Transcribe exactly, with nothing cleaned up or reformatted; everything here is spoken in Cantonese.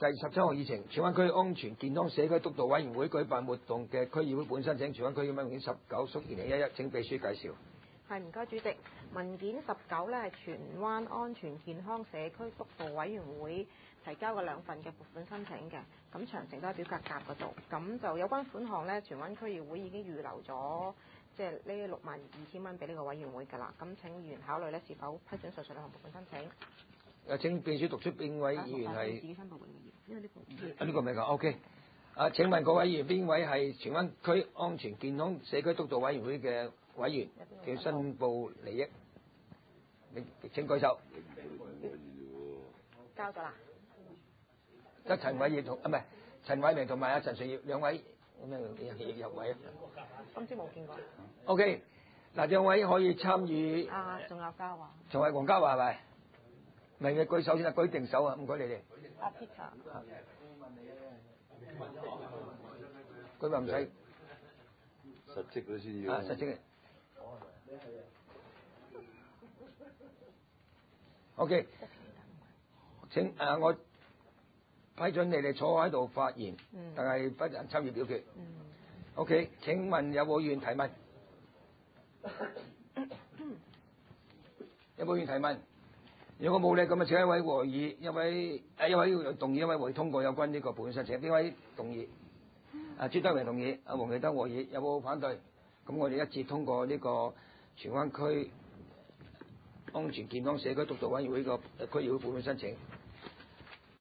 第十七項議程，荃灣區安全健康社區督導委員會舉辦活動嘅區議會本申請，荃灣區議會文件十九屬二零一一，請秘書介紹。 係，唔該主席，文件十九咧係荃灣安全健康社區督導委員會提交嘅兩份嘅撥款申請嘅，咁詳情都喺表格夾嗰度。咁就有關款項咧，荃灣區議會已經預留咗即係呢六萬二千蚊俾呢個委員會㗎啦。咁請議員考慮咧是否批准上述兩項撥款申請。 誒，請秘書讀出邊位議員係？ 自己申報嘅議員，因為呢個啊，呢個未夠 OK。啊，請問各位議員邊位係荃灣區安全健康社區督導委員會嘅委員？要申報利益，你請舉手。 交咗啦。 得陳偉業同啊，唔係陳偉明同埋阿陳瑞業兩位咁樣入位啊。 今朝冇見過。 OK，嗱，兩位可以參與。 啊，仲有嘉華。 仲係黃家華係咪？唔係嘅，舉手先啦，舉定手啊，唔該你哋。 阿 Peter。 佢話唔使。 實職嗰先要。 啊，實職。OK，請誒、啊、我批准你哋坐喺度發言，嗯、但係不能參與表決。嗯、OK，請問有冇議員提問？有冇議員提問？如果冇咧，咁啊請一位和議，一位誒一位要動議，一位會通過有關呢個撥款申請。邊位動議？啊，朱德榮同意，阿黃啟德和議，有冇反對？咁我哋一致通過呢個荃灣區安全健康社區督導委員會個區議會撥款申請。